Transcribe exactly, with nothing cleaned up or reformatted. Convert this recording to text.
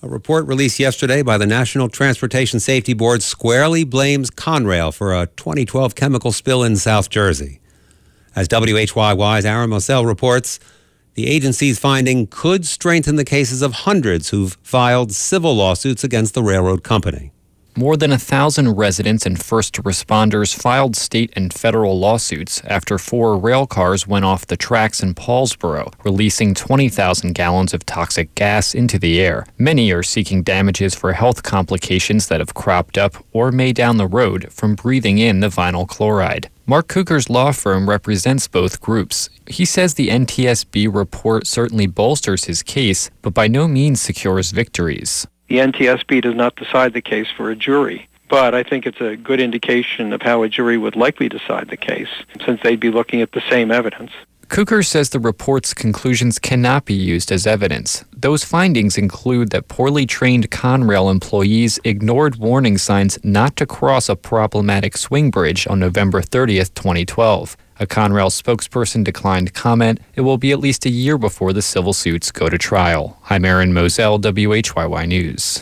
A report released yesterday by the National Transportation Safety Board squarely blames Conrail for a twenty twelve chemical spill in South Jersey. As W H Y Y's Aaron Moselle reports, the agency's finding could strengthen the cases of hundreds who've filed civil lawsuits against the railroad company. More than a thousand residents and first responders filed state and federal lawsuits after four rail cars went off the tracks in Paulsboro, releasing twenty thousand gallons of toxic gas into the air. Many are seeking damages for health complications that have cropped up or may down the road from breathing in the vinyl chloride. Mark Cooker's law firm represents both groups. He says the N T S B report certainly bolsters his case, but by no means secures victories. The N T S B does not decide the case for a jury, but I think it's a good indication of how a jury would likely decide the case, since they'd be looking at the same evidence. Cooker says the report's conclusions cannot be used as evidence. Those findings include that poorly trained Conrail employees ignored warning signs not to cross a problematic swing bridge on November thirtieth, twenty twelve. A Conrail spokesperson declined comment. It will be at least a year before the civil suits go to trial. I'm Aaron Moselle, W H Y Y News.